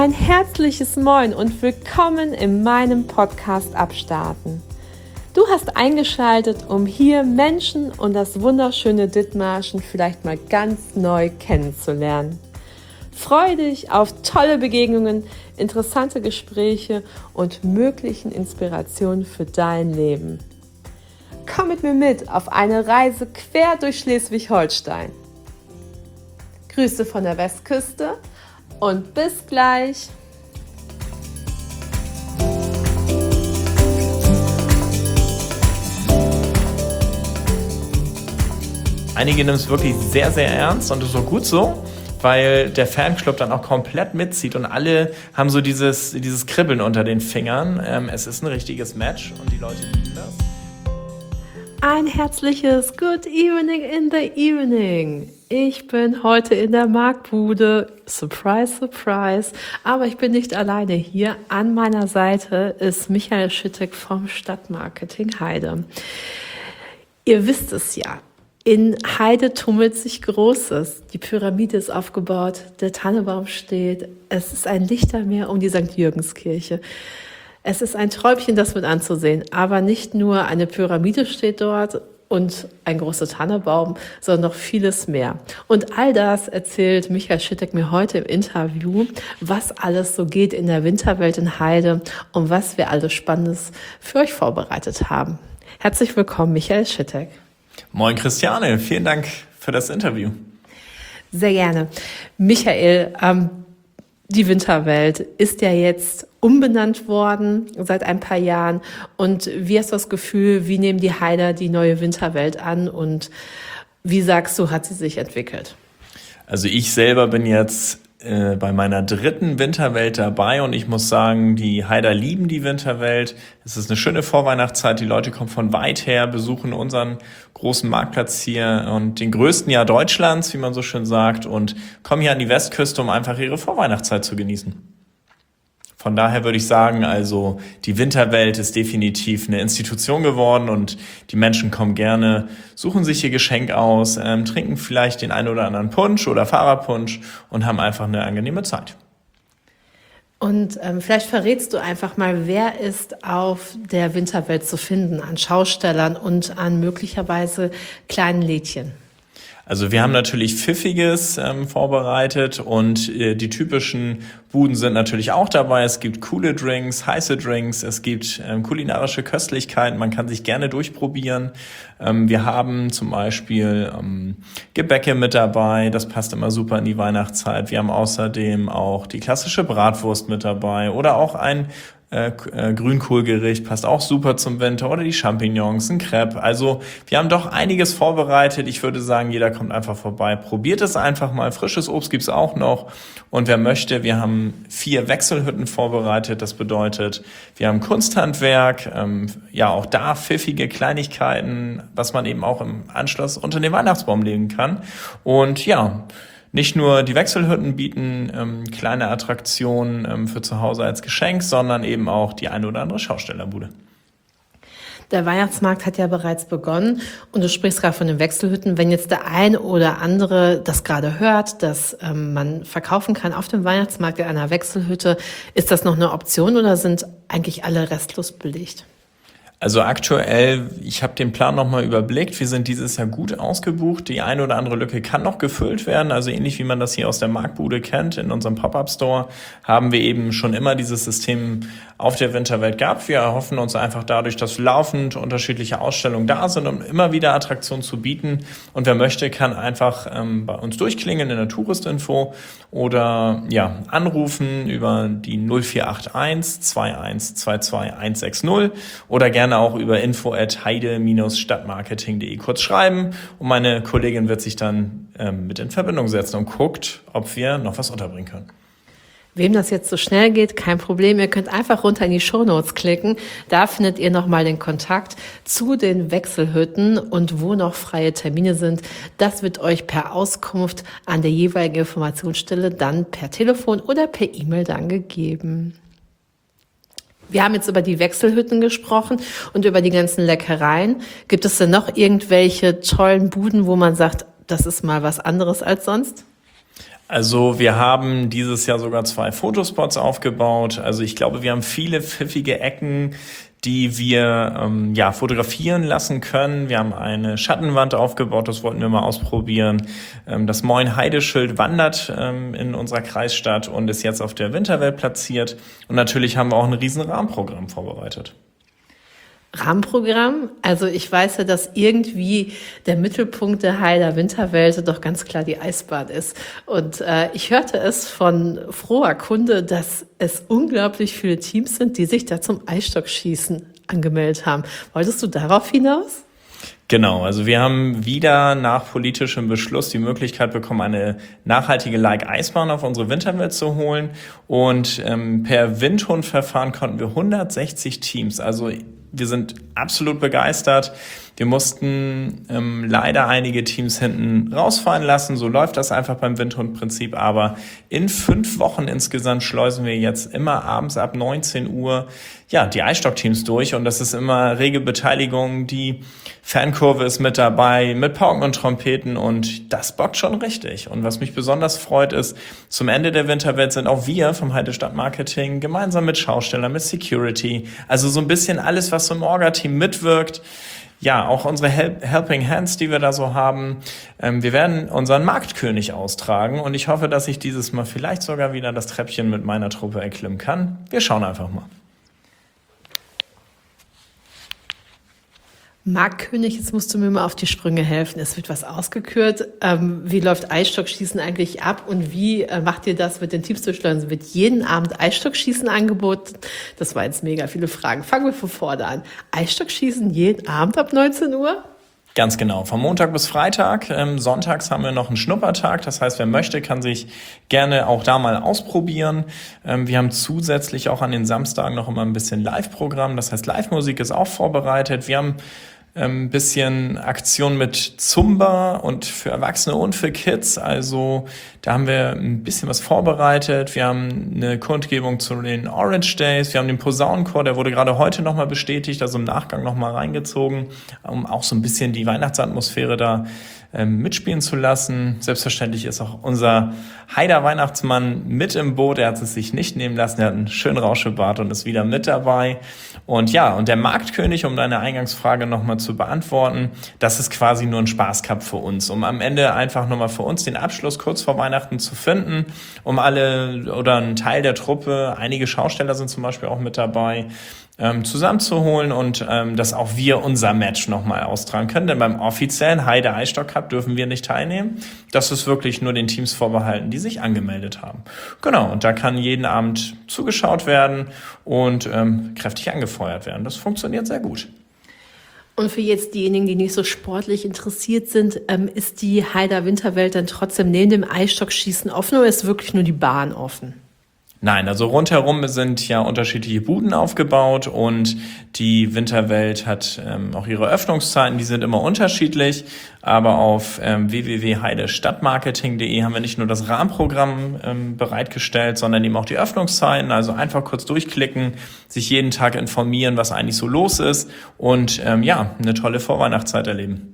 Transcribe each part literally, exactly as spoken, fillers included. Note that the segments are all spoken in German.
Ein herzliches Moin und willkommen in meinem Podcast Abstarten. Du hast eingeschaltet, um hier Menschen und das wunderschöne Dithmarschen vielleicht mal ganz neu kennenzulernen. Freue dich auf tolle Begegnungen, interessante Gespräche und möglichen Inspirationen für dein Leben. Komm mit mir mit auf eine Reise quer durch Schleswig-Holstein. Grüße von der Westküste und bis gleich. Einige nehmen es wirklich sehr, sehr ernst und das ist auch gut so, weil der Fanclub dann auch komplett mitzieht und alle haben so dieses, dieses Kribbeln unter den Fingern. Ähm, es ist ein richtiges Match und die Leute lieben das. Ein herzliches Good Evening in the Evening. Ich bin heute in der Marktbude. Surprise, surprise. Aber ich bin nicht alleine hier. An meiner Seite ist Michael Schittek vom Stadtmarketing Heide. Ihr wisst es ja. In Heide tummelt sich Großes. Die Pyramide ist aufgebaut, der Tannebaum steht. Es ist ein Lichtermeer um die Sankt Jürgenskirche. Es ist ein Träumchen, das mit anzusehen. Aber nicht nur eine Pyramide steht dort und ein großer Tannebaum, sondern noch vieles mehr. Und all das erzählt Michael Schittek mir heute im Interview, was alles so geht in der Winterwelt in Heide und was wir alles Spannendes für euch vorbereitet haben. Herzlich willkommen, Michael Schittek. Moin Christiane, vielen Dank für das Interview. Sehr gerne. Michael, ähm, die Winterwelt ist ja jetzt umbenannt worden seit ein paar Jahren. Und wie hast du das Gefühl, wie nehmen die Heider die neue Winterwelt an und wie sagst du, hat sie sich entwickelt? Also ich selber bin jetzt äh, bei meiner dritten Winterwelt dabei und ich muss sagen, die Heider lieben die Winterwelt. Es ist eine schöne Vorweihnachtszeit. Die Leute kommen von weit her, besuchen unseren großen Marktplatz hier und den größten Jahr Deutschlands, wie man so schön sagt, und kommen hier an die Westküste, um einfach ihre Vorweihnachtszeit zu genießen. Von daher würde ich sagen, also die Winterwelt ist definitiv eine Institution geworden und die Menschen kommen gerne, suchen sich ihr Geschenk aus, ähm, trinken vielleicht den einen oder anderen Punsch oder Fahrerpunsch und haben einfach eine angenehme Zeit. Und ähm, vielleicht verrätst du einfach mal, wer ist auf der Winterwelt zu finden an Schaustellern und an möglicherweise kleinen Lädchen? Also wir haben natürlich Pfiffiges ähm, vorbereitet und äh, die typischen Buden sind natürlich auch dabei. Es gibt coole Drinks, heiße Drinks, es gibt ähm, kulinarische Köstlichkeiten, man kann sich gerne durchprobieren. Ähm, wir haben zum Beispiel ähm, Gebäcke mit dabei, das passt immer super in die Weihnachtszeit. Wir haben außerdem auch die klassische Bratwurst mit dabei oder auch ein Äh, äh, Grünkohlgericht, passt auch super zum Winter, oder die Champignons, ein Crepe. Also wir haben doch einiges vorbereitet. Ich würde sagen, jeder kommt einfach vorbei. Probiert es einfach mal. Frisches Obst gibt's auch noch. Und wer möchte, wir haben vier Wechselhütten vorbereitet. Das bedeutet, wir haben Kunsthandwerk, ähm, ja auch da pfiffige Kleinigkeiten, was man eben auch im Anschluss unter den Weihnachtsbaum legen kann. Und ja, nicht nur die Wechselhütten bieten ähm, kleine Attraktionen ähm, für zu Hause als Geschenk, sondern eben auch die eine oder andere Schaustellerbude. Der Weihnachtsmarkt hat ja bereits begonnen und du sprichst gerade von den Wechselhütten. Wenn jetzt der ein oder andere das gerade hört, dass ähm, man verkaufen kann auf dem Weihnachtsmarkt in einer Wechselhütte, ist das noch eine Option oder sind eigentlich alle restlos belegt? Also aktuell, ich habe den Plan nochmal überblickt, wir sind dieses Jahr gut ausgebucht, die eine oder andere Lücke kann noch gefüllt werden, also ähnlich wie man das hier aus der Marktbude kennt, in unserem Pop-Up-Store haben wir eben schon immer dieses System auf der Winterwelt gehabt. Wir erhoffen uns einfach dadurch, dass laufend unterschiedliche Ausstellungen da sind, um immer wieder Attraktionen zu bieten, und wer möchte, kann einfach ähm, bei uns durchklingeln in der Touristinfo oder ja anrufen über die null vier acht eins zwei eins zwei zwei eins sechs null oder gerne auch über info at heide Bindestrich stadtmarketing punkt de kurz schreiben und meine Kollegin wird sich dann ähm, mit in Verbindung setzen und guckt, ob wir noch was unterbringen können. Wem das jetzt so schnell geht, kein Problem. Ihr könnt einfach runter in die Shownotes klicken. Da findet ihr nochmal den Kontakt zu den Wechselhütten und wo noch freie Termine sind. Das wird euch per Auskunft an der jeweiligen Informationsstelle dann per Telefon oder per E-Mail dann gegeben. Wir haben jetzt über die Wechselhütten gesprochen und über die ganzen Leckereien. Gibt es denn noch irgendwelche tollen Buden, wo man sagt, das ist mal was anderes als sonst? Also wir haben dieses Jahr sogar zwei Fotospots aufgebaut. Also ich glaube, wir haben viele pfiffige Ecken, die wir ähm, ja fotografieren lassen können. Wir haben eine Schattenwand aufgebaut, das wollten wir mal ausprobieren. Ähm, das Moin Heideschild wandert ähm, in unserer Kreisstadt und ist jetzt auf der Winterwelt platziert. Und natürlich haben wir auch ein riesen Rahmenprogramm vorbereitet. Rahmenprogramm. Also ich weiß ja, dass irgendwie der Mittelpunkt der Heider Winterwelt doch ganz klar die Eisbahn ist. Und äh, ich hörte es von froher Kunde, dass es unglaublich viele Teams sind, die sich da zum Eisstockschießen angemeldet haben. Wolltest du darauf hinaus? Genau, also wir haben wieder nach politischem Beschluss die Möglichkeit bekommen, eine nachhaltige Like-Eisbahn auf unsere Winterwelt zu holen. Und ähm, per Windhundverfahren konnten wir hundertsechzig Teams, also wir sind absolut begeistert. Wir mussten ähm, leider einige Teams hinten rausfallen lassen. So läuft das einfach beim Windhund-Prinzip. Aber in fünf Wochen insgesamt schleusen wir jetzt immer abends ab neunzehn Uhr ja die Eisstockteams durch. Und das ist immer rege Beteiligung. Die Fankurve ist mit dabei, mit Pauken und Trompeten. Und das bockt schon richtig. Und was mich besonders freut ist, zum Ende der Winterwelt sind auch wir vom Heide Stadtmarketing gemeinsam mit Schaustellern, mit Security. Also so ein bisschen alles, was so im Orga-Team mitwirkt. Ja, auch unsere Help- Helping Hands, die wir da so haben. Ähm, wir werden unseren Marktkönig austragen und ich hoffe, dass ich dieses Mal vielleicht sogar wieder das Treppchen mit meiner Truppe erklimmen kann. Wir schauen einfach mal. Marktkönig, jetzt musst du mir mal auf die Sprünge helfen. Es wird was ausgekürt. Ähm, wie läuft Eisstockschießen eigentlich ab und wie äh, macht ihr das mit den Teams durchschleudern? Wird jeden Abend Eisstockschießen angeboten? Das waren jetzt mega viele Fragen. Fangen wir von vorne an. Eisstockschießen jeden Abend ab neunzehn Uhr? Ganz genau, von Montag bis Freitag. Ähm, sonntags haben wir noch einen Schnuppertag. Das heißt, wer möchte, kann sich gerne auch da mal ausprobieren. Ähm, wir haben zusätzlich auch an den Samstagen noch immer ein bisschen Live-Programm. Das heißt, Live-Musik ist auch vorbereitet. Wir haben ein bisschen Aktion mit Zumba und für Erwachsene und für Kids. Also da haben wir ein bisschen was vorbereitet. Wir haben eine Kundgebung zu den Orange Days. Wir haben den Posaunenchor, der wurde gerade heute nochmal bestätigt, also im Nachgang nochmal reingezogen, um auch so ein bisschen die Weihnachtsatmosphäre da ähm, mitspielen zu lassen. Selbstverständlich ist auch unser Heider Weihnachtsmann mit im Boot. Er hat es sich nicht nehmen lassen. Er hat einen schönen Rauschebart und ist wieder mit dabei. Und ja, und der Marktkönig, um deine Eingangsfrage nochmal zu beantworten, das ist quasi nur ein Spaßcup für uns, um am Ende einfach nochmal für uns den Abschluss kurz vor Weihnachten zu finden, um alle oder einen Teil der Truppe, einige Schausteller sind zum Beispiel auch mit dabei, ähm, zusammenzuholen und ähm, dass auch wir unser Match nochmal austragen können. Denn beim offiziellen Heide Eisstock Cup dürfen wir nicht teilnehmen. Das ist wirklich nur den Teams vorbehalten, die sich angemeldet haben. Genau, und da kann jeden Abend zugeschaut werden und ähm, kräftig angefeuert werden. Das funktioniert sehr gut. Und für jetzt diejenigen, die nicht so sportlich interessiert sind, ähm, ist die Heider Winterwelt dann trotzdem neben dem Eisstockschießen offen oder ist wirklich nur die Bahn offen? Nein, also rundherum sind ja unterschiedliche Buden aufgebaut und die Winterwelt hat ähm, auch ihre Öffnungszeiten, die sind immer unterschiedlich, aber auf ähm, w w w punkt heide stadtmarketing punkt de haben wir nicht nur das Rahmenprogramm ähm, bereitgestellt, sondern eben auch die Öffnungszeiten, also einfach kurz durchklicken, sich jeden Tag informieren, was eigentlich so los ist und ähm, ja, eine tolle Vorweihnachtszeit erleben.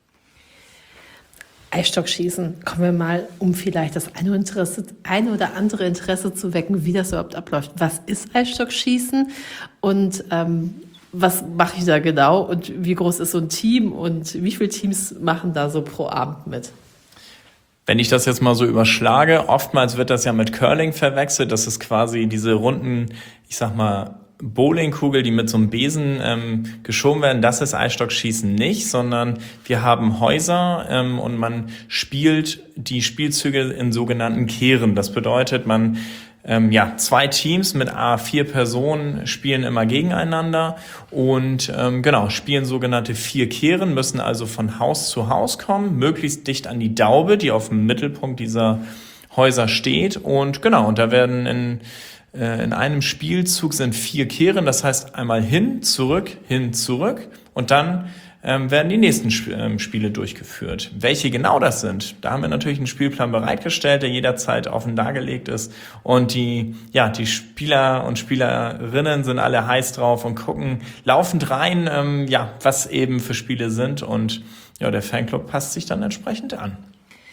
Eisstockschießen, kommen wir mal, um vielleicht das eine, Interesse, eine oder andere Interesse zu wecken, wie das überhaupt abläuft. Was ist Eisstockschießen und ähm, was mache ich da genau und wie groß ist so ein Team und wie viele Teams machen da so pro Abend mit? Wenn ich das jetzt mal so überschlage, oftmals wird das ja mit Curling verwechselt. Das ist quasi diese runden, ich sag mal, Bowlingkugel, die mit so einem Besen ähm, geschoben werden, das ist Eisstockschießen nicht, sondern wir haben Häuser ähm, und man spielt die Spielzüge in sogenannten Kehren. Das bedeutet, man ähm, ja zwei Teams mit a vier Personen spielen immer gegeneinander und ähm, genau spielen sogenannte vier Kehren, müssen also von Haus zu Haus kommen, möglichst dicht an die Daube, die auf dem Mittelpunkt dieser Häuser steht und genau und da werden in In einem Spielzug sind vier Kehren, das heißt einmal hin, zurück, hin, zurück und dann ähm, werden die nächsten Sp- ähm, Spiele durchgeführt. Welche genau das sind, da haben wir natürlich einen Spielplan bereitgestellt, der jederzeit offen dargelegt ist und die, ja, die Spieler und Spielerinnen sind alle heiß drauf und gucken laufend rein, ähm, ja, was eben für Spiele sind und ja, der Fanclub passt sich dann entsprechend an.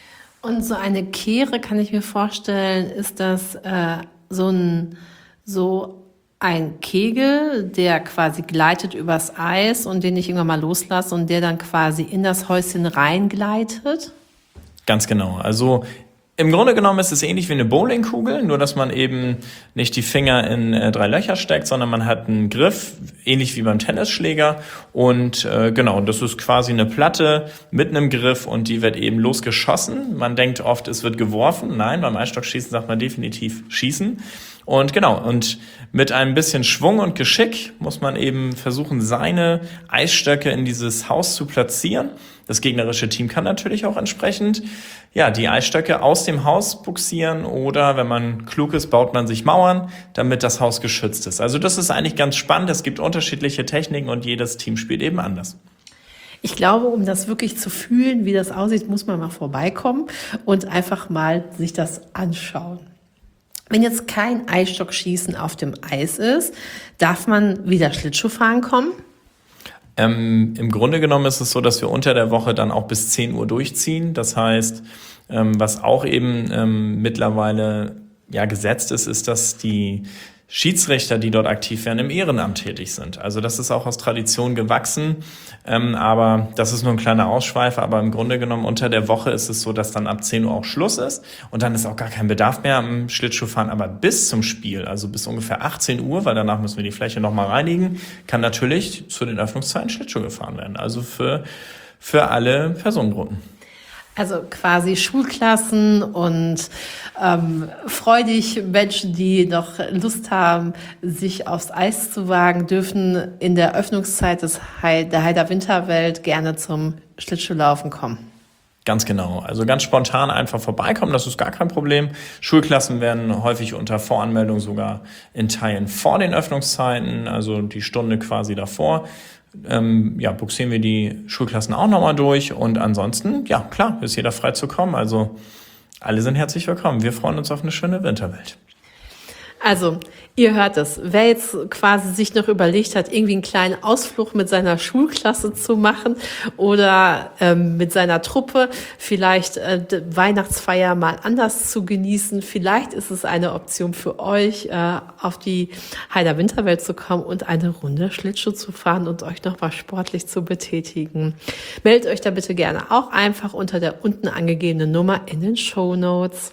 Und so eine Kehre, kann ich mir vorstellen, ist das äh, so ein so ein Kegel, der quasi gleitet übers Eis und den ich irgendwann mal loslasse und der dann quasi in das Häuschen reingleitet? Ganz genau. Also im Grunde genommen ist es ähnlich wie eine Bowlingkugel, nur dass man eben nicht die Finger in äh, drei Löcher steckt, sondern man hat einen Griff, ähnlich wie beim Tennisschläger. Und äh, genau, das ist quasi eine Platte mit einem Griff und die wird eben losgeschossen. Man denkt oft, es wird geworfen. Nein, beim Eisstockschießen sagt man definitiv schießen. Und genau, und mit ein bisschen Schwung und Geschick muss man eben versuchen, seine Eisstöcke in dieses Haus zu platzieren. Das gegnerische Team kann natürlich auch entsprechend ja die Eisstöcke aus dem Haus bugsieren oder, wenn man klug ist, baut man sich Mauern, damit das Haus geschützt ist. Also das ist eigentlich ganz spannend. Es gibt unterschiedliche Techniken und jedes Team spielt eben anders. Ich glaube, um das wirklich zu fühlen, wie das aussieht, muss man mal vorbeikommen und einfach mal sich das anschauen. Wenn jetzt kein Eisstockschießen auf dem Eis ist, darf man wieder Schlittschuhfahren kommen? Ähm, im Grunde genommen ist es so, dass wir unter der Woche dann auch bis zehn Uhr durchziehen. Das heißt, ähm, was auch eben ähm, mittlerweile ja gesetzt ist, ist, dass die Schiedsrichter, die dort aktiv werden, im Ehrenamt tätig sind. Also das ist auch aus Tradition gewachsen, ähm, aber das ist nur ein kleiner Ausschweif. Aber im Grunde genommen unter der Woche ist es so, dass dann ab zehn Uhr auch Schluss ist und dann ist auch gar kein Bedarf mehr am Schlittschuhfahren. Aber bis zum Spiel, also bis ungefähr achtzehn Uhr, weil danach müssen wir die Fläche nochmal reinigen, kann natürlich zu den Öffnungszeiten Schlittschuh gefahren werden. Also für, für alle Personengruppen. Also quasi Schulklassen und ähm, freudig Menschen, die noch Lust haben, sich aufs Eis zu wagen, dürfen in der Öffnungszeit des He- der Heider Winterwelt gerne zum Schlittschuhlaufen kommen. Ganz genau. Also ganz spontan einfach vorbeikommen, das ist gar kein Problem. Schulklassen werden häufig unter Voranmeldung sogar in Teilen vor den Öffnungszeiten, also die Stunde quasi davor. Ähm, ja, buxieren wir die Schulklassen auch nochmal durch und ansonsten, ja klar, ist jeder frei zu kommen. Also alle sind herzlich willkommen. Wir freuen uns auf eine schöne Winterwelt. Also, ihr hört es. Wer jetzt quasi sich noch überlegt hat, irgendwie einen kleinen Ausflug mit seiner Schulklasse zu machen oder ähm, mit seiner Truppe, vielleicht äh, Weihnachtsfeier mal anders zu genießen, vielleicht ist es eine Option für euch, äh, auf die Heider Winterwelt zu kommen und eine Runde Schlittschuh zu fahren und euch noch mal sportlich zu betätigen. Meldet euch da bitte gerne auch einfach unter der unten angegebenen Nummer in den Shownotes.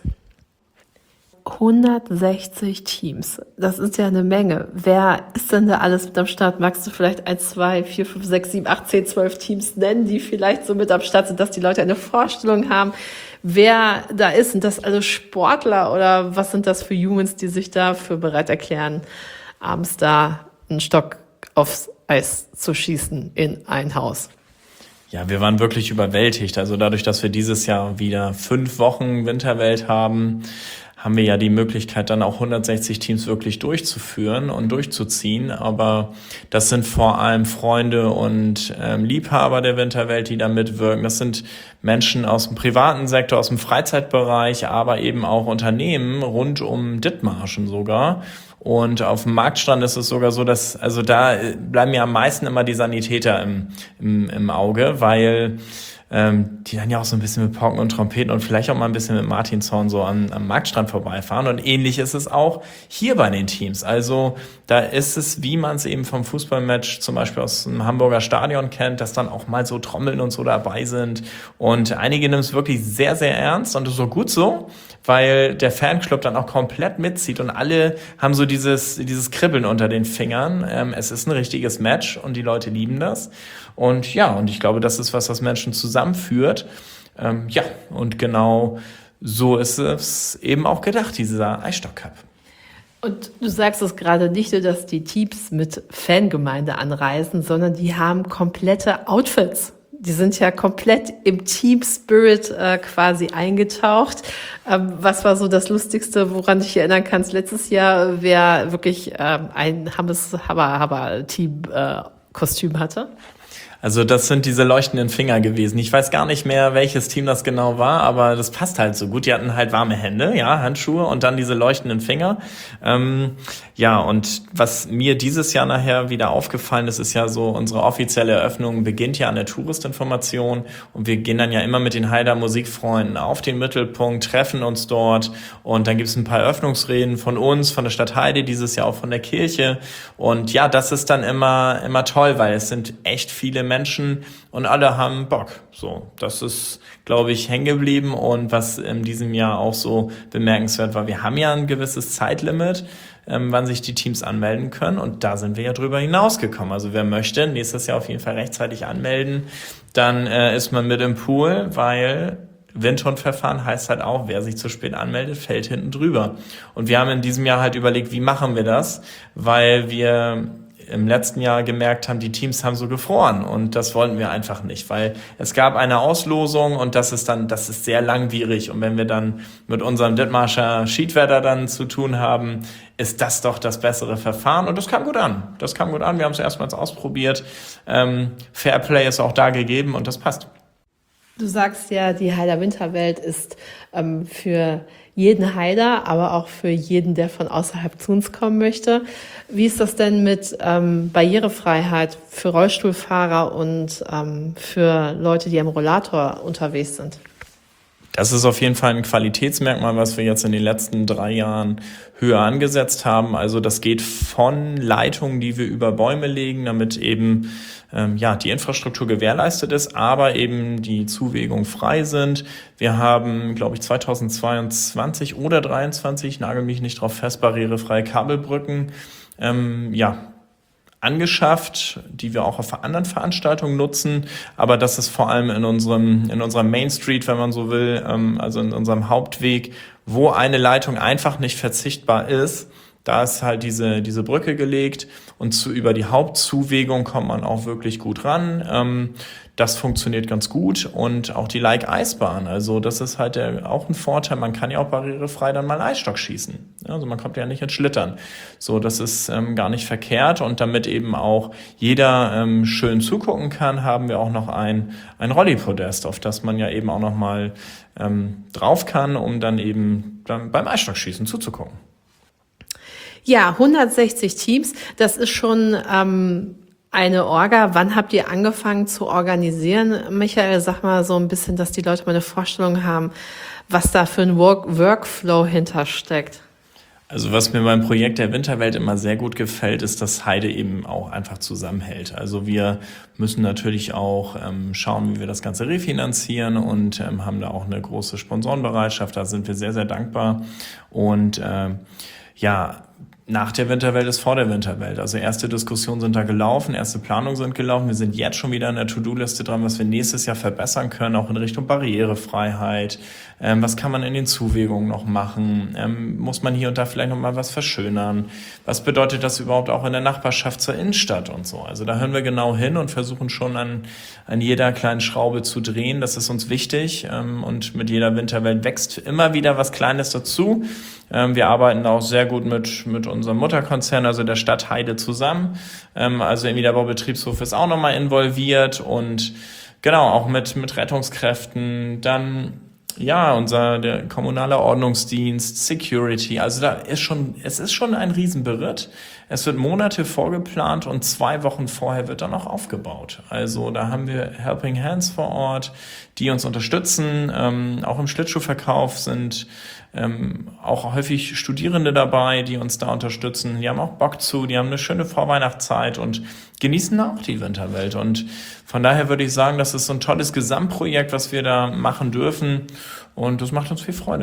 hundertsechzig Teams. Das ist ja eine Menge. Wer ist denn da alles mit am Start? Magst du vielleicht eins, zwei, vier, fünf, sechs, sieben, acht, zehn, zwölf Teams nennen, die vielleicht so mit am Start sind, dass die Leute eine Vorstellung haben, wer da ist? Sind das alle Sportler oder was sind das für Humans, die sich dafür bereit erklären, abends da einen Stock aufs Eis zu schießen in ein Haus? Ja, wir waren wirklich überwältigt. Also dadurch, dass wir dieses Jahr wieder fünf Wochen Winterwelt haben, haben wir ja die Möglichkeit, dann auch hundertsechzig Teams wirklich durchzuführen und durchzuziehen. Aber das sind vor allem Freunde und ähm, Liebhaber der Winterwelt, die da mitwirken. Das sind Menschen aus dem privaten Sektor, aus dem Freizeitbereich, aber eben auch Unternehmen rund um Dithmarschen sogar. Und auf dem Marktstrand ist es sogar so, dass, also da bleiben ja am meisten immer die Sanitäter im, im, im Auge, weil ähm, die dann ja auch so ein bisschen mit Pauken und Trompeten und vielleicht auch mal ein bisschen mit Martinshorn so am, am Marktstrand vorbeifahren. Und ähnlich ist es auch hier bei den Teams. Also da ist es, wie man es eben vom Fußballmatch zum Beispiel aus dem Hamburger Stadion kennt, dass dann auch mal so Trommeln und so dabei sind. Und einige nehmen es wirklich sehr, sehr ernst und das ist auch gut so, weil der Fanclub dann auch komplett mitzieht und alle haben so dieses, dieses Kribbeln unter den Fingern. Ähm, es ist ein richtiges Match und die Leute lieben das. Und ja, und ich glaube, das ist was, was Menschen zusammenführt. Ähm, ja, und genau so ist es eben auch gedacht, dieser Eisstock-Cup. Und du sagst es gerade nicht nur, dass die Teams mit Fangemeinde anreisen, sondern die haben komplette Outfits. Die sind ja komplett im Team-Spirit äh, quasi eingetaucht. Ähm, was war so das Lustigste, woran du dich erinnern kannst? Letztes Jahr, wer wirklich ähm, ein Hammes-Haber-Haber-Team-Kostüm hatte? Also das sind diese leuchtenden Finger gewesen. Ich weiß gar nicht mehr, welches Team das genau war, aber das passt halt so gut. Die hatten halt warme Hände, ja, Handschuhe und dann diese leuchtenden Finger. Ähm, ja, und was mir dieses Jahr nachher wieder aufgefallen ist, ist ja so, unsere offizielle Eröffnung beginnt ja an der Touristinformation und wir gehen dann ja immer mit den Haider Musikfreunden auf den Mittelpunkt, treffen uns dort und dann gibt es ein paar Eröffnungsreden von uns, von der Stadt Heide, dieses Jahr auch von der Kirche. Und ja, das ist dann immer, immer toll, weil es sind echt viele Menschen und alle haben Bock. So, das ist, glaube ich, hängen geblieben und was in diesem Jahr auch so bemerkenswert war, wir haben ja ein gewisses Zeitlimit, ähm, wann sich die Teams anmelden können und da sind wir ja drüber hinausgekommen. Also wer möchte, nächstes Jahr auf jeden Fall rechtzeitig anmelden, dann äh, ist man mit im Pool, weil Windhundverfahren heißt halt auch, wer sich zu spät anmeldet, fällt hinten drüber. Und wir haben in diesem Jahr halt überlegt, wie machen wir das, weil wir im letzten Jahr gemerkt haben, die Teams haben so gefroren und das wollten wir einfach nicht, weil es gab eine Auslosung und das ist dann, das ist sehr langwierig und wenn wir dann mit unserem Dithmarscher Schiedwetter dann zu tun haben, ist das doch das bessere Verfahren und das kam gut an. Das kam gut an, wir haben es erstmals ausprobiert. Ähm, Fairplay ist auch da gegeben und das passt. Du sagst ja, die Haider Winterwelt ist ähm, für jeden Haider, aber auch für jeden, der von außerhalb zu uns kommen möchte. Wie ist das denn mit ähm, Barrierefreiheit für Rollstuhlfahrer und ähm, für Leute, die am Rollator unterwegs sind? Das ist auf jeden Fall ein Qualitätsmerkmal, was wir jetzt in den letzten drei Jahren höher angesetzt haben. Also das geht von Leitungen, die wir über Bäume legen, damit eben ähm, ja die Infrastruktur gewährleistet ist, aber eben die Zuwägungen frei sind. Wir haben, glaube ich, zweitausendzweiundzwanzig oder dreiundzwanzig, nagel mich nicht drauf fest, barrierefreie Kabelbrücken ähm, ja angeschafft, die wir auch auf anderen Veranstaltungen nutzen, aber das ist vor allem in unserem in unserer Main Street, wenn man so will, ähm, also in unserem Hauptweg, wo eine Leitung einfach nicht verzichtbar ist. Da ist halt diese diese Brücke gelegt und zu über die Hauptzuwegung kommt man auch wirklich gut ran. Ähm, das funktioniert ganz gut und auch die Like-Eisbahn. Also das ist halt der, auch ein Vorteil. Man kann ja auch barrierefrei dann mal Eisstock schießen. Also man kommt ja nicht ins Schlittern. So, das ist ähm, gar nicht verkehrt und damit eben auch jeder ähm, schön zugucken kann, haben wir auch noch ein ein Rolli-Podest, auf das man ja eben auch noch mal ähm, drauf kann, um dann eben dann beim Eisstockschießen zuzugucken. Ja, hundertsechzig Teams, das ist schon ähm, eine Orga. Wann habt ihr angefangen zu organisieren? Michael, sag mal so ein bisschen, dass die Leute mal eine Vorstellung haben, was da für ein Work- Workflow hintersteckt. Also was mir beim Projekt der Winterwelt immer sehr gut gefällt, ist, dass Heide eben auch einfach zusammenhält. Also wir müssen natürlich auch ähm, schauen, wie wir das Ganze refinanzieren und ähm, haben da auch eine große Sponsorenbereitschaft. Da sind wir sehr, sehr dankbar. Und äh, ja, nach der Winterwelt ist vor der Winterwelt. Also erste Diskussionen sind da gelaufen, erste Planungen sind gelaufen. Wir sind jetzt schon wieder an der To-Do-Liste dran, was wir nächstes Jahr verbessern können, auch in Richtung Barrierefreiheit. Ähm, was kann man in den Zuwägungen noch machen? Ähm, muss man hier und da vielleicht noch mal was verschönern? Was bedeutet das überhaupt auch in der Nachbarschaft zur Innenstadt und so? Also da hören wir genau hin und versuchen schon an, an jeder kleinen Schraube zu drehen. Das ist uns wichtig. Ähm, und mit jeder Winterwelt wächst immer wieder was Kleines dazu. Ähm, wir arbeiten da auch sehr gut mit, mit unserem Mutterkonzern, also der Stadt Heide zusammen. Ähm, also im Wiederbaubetriebshof ist auch nochmal involviert und genau, auch mit, mit Rettungskräften. Dann, ja, unser, der kommunale Ordnungsdienst, Security. Also da ist schon, es ist schon ein Riesenberitt. Es wird Monate vorgeplant und zwei Wochen vorher wird dann auch aufgebaut. Also da haben wir Helping Hands vor Ort, die uns unterstützen. Ähm, auch im Schlittschuhverkauf sind ähm, auch häufig Studierende dabei, die uns da unterstützen. Die haben auch Bock zu, die haben eine schöne Vorweihnachtszeit und genießen auch die Winterwelt. Und von daher würde ich sagen, das ist so ein tolles Gesamtprojekt, was wir da machen dürfen. Und das macht uns viel Freude.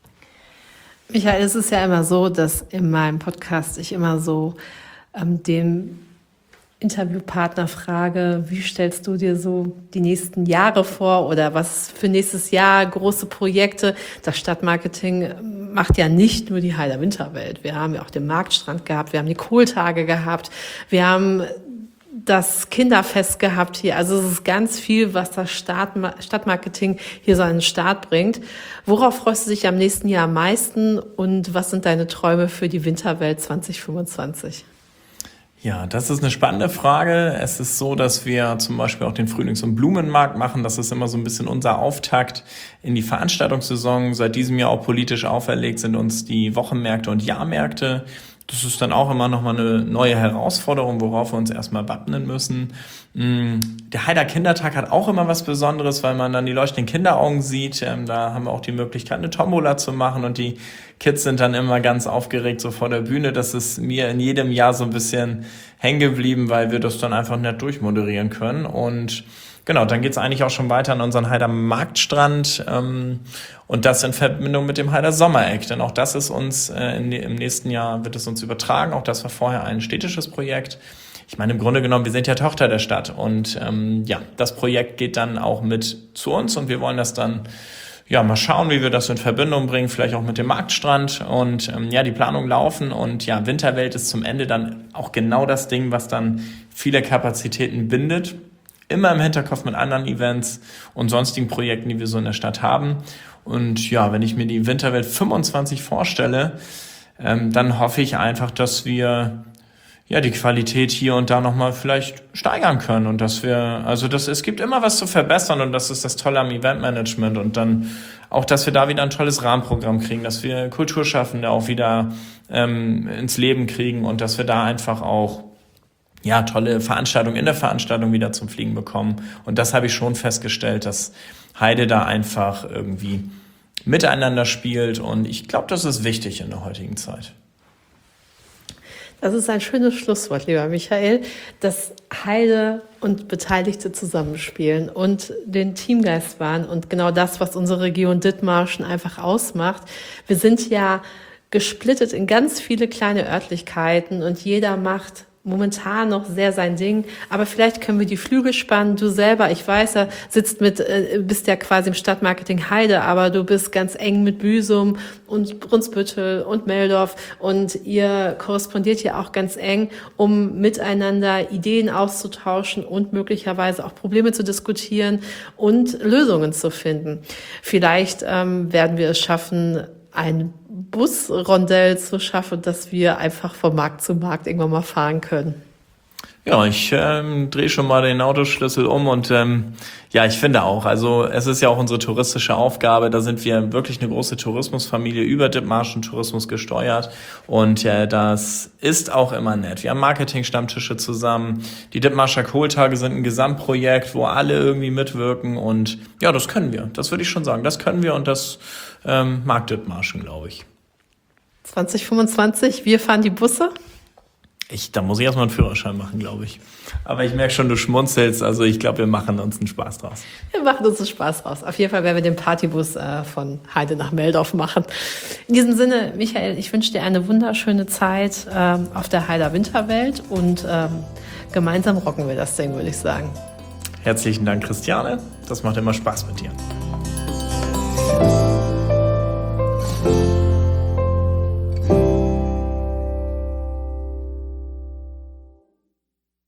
Michael, es ist ja immer so, dass in meinem Podcast ich immer so ähm, den Interviewpartner frage, wie stellst du dir so die nächsten Jahre vor oder was für nächstes Jahr große Projekte? Das Stadtmarketing macht ja nicht nur die Haider Winterwelt. Wir haben ja auch den Marktstrand gehabt, wir haben die Kohltage gehabt, wir haben das Kinderfest gehabt hier. Also es ist ganz viel, was das Stadtmarketing hier so an den Start bringt. Worauf freust du dich am nächsten Jahr am meisten und was sind deine Träume für die Winterwelt zwanzig fünfundzwanzig? Ja, das ist eine spannende Frage. Es ist so, dass wir zum Beispiel auch den Frühlings- und Blumenmarkt machen. Das ist immer so ein bisschen unser Auftakt in die Veranstaltungssaison. Seit diesem Jahr auch politisch auferlegt sind uns die Wochenmärkte und Jahrmärkte. Das ist dann auch immer nochmal eine neue Herausforderung, worauf wir uns erstmal wappnen müssen. Der Heider Kindertag hat auch immer was Besonderes, weil man dann die leuchtenden Kinderaugen sieht. Da haben wir auch die Möglichkeit, eine Tombola zu machen und die Kids sind dann immer ganz aufgeregt so vor der Bühne. Das ist mir in jedem Jahr so ein bisschen hängen geblieben, weil wir das dann einfach nett durchmoderieren können. Und genau, dann geht's eigentlich auch schon weiter an unseren Heider Marktstrand ähm, und das in Verbindung mit dem Heider Sommereck. Denn auch das ist uns, äh, in, im nächsten Jahr wird es uns übertragen. Auch das war vorher ein städtisches Projekt. Ich meine, im Grunde genommen, wir sind ja Tochter der Stadt und ähm, ja, das Projekt geht dann auch mit zu uns und wir wollen das dann ja mal schauen, wie wir das in Verbindung bringen, vielleicht auch mit dem Marktstrand und ähm, ja, die Planungen laufen und ja, Winterwelt ist zum Ende dann auch genau das Ding, was dann viele Kapazitäten bindet. Immer im Hinterkopf mit anderen Events und sonstigen Projekten, die wir so in der Stadt haben. Und ja, wenn ich mir die Winterwelt fünfundzwanzig vorstelle, ähm, dann hoffe ich einfach, dass wir ja die Qualität hier und da nochmal vielleicht steigern können und dass wir, also das, es gibt immer was zu verbessern und das ist das Tolle am Eventmanagement und dann auch, dass wir da wieder ein tolles Rahmenprogramm kriegen, dass wir Kulturschaffende auch wieder ähm, ins Leben kriegen und dass wir da einfach auch ja, tolle Veranstaltungen in der Veranstaltung wieder zum Fliegen bekommen. Und das habe ich schon festgestellt, dass Heide da einfach irgendwie miteinander spielt. Und ich glaube, das ist wichtig in der heutigen Zeit. Das ist ein schönes Schlusswort, lieber Michael, dass Heide und Beteiligte zusammenspielen und den Teamgeist wahren und genau das, was unsere Region Dithmarschen einfach ausmacht. Wir sind ja gesplittet in ganz viele kleine Örtlichkeiten und jeder macht momentan noch sehr sein Ding, aber vielleicht können wir die Flügel spannen. Du selber, ich weiß, ja, sitzt mit, äh, bist ja quasi im Stadtmarketing Heide, aber du bist ganz eng mit Büsum und Brunsbüttel und Meldorf und ihr korrespondiert ja auch ganz eng, um miteinander Ideen auszutauschen und möglicherweise auch Probleme zu diskutieren und Lösungen zu finden. Vielleicht ähm, werden wir es schaffen, ein Busrondell zu schaffen, dass wir einfach von Markt zu Markt irgendwann mal fahren können. Ja, ich ähm, drehe schon mal den Autoschlüssel um und ähm, ja, ich finde auch, also es ist ja auch unsere touristische Aufgabe, da sind wir wirklich eine große Tourismusfamilie über Dithmarschen Tourismus gesteuert und äh, das ist auch immer nett. Wir haben Marketing-Stammtische zusammen, die Dithmarscher Kohltage sind ein Gesamtprojekt, wo alle irgendwie mitwirken und ja, das können wir, das würde ich schon sagen, das können wir und das ähm, mag Dithmarschen, glaube ich. zwanzig fünfundzwanzig, wir fahren die Busse? Ich, da muss ich erstmal einen Führerschein machen, glaube ich. Aber ich merke schon, du schmunzelst. Also ich glaube, wir machen uns einen Spaß draus. Wir machen uns einen Spaß draus. Auf jeden Fall werden wir den Partybus äh, von Heide nach Meldorf machen. In diesem Sinne, Michael, ich wünsche dir eine wunderschöne Zeit ähm, auf der Heider Winterwelt und ähm, gemeinsam rocken wir das Ding, würde ich sagen. Herzlichen Dank, Christiane. Das macht immer Spaß mit dir.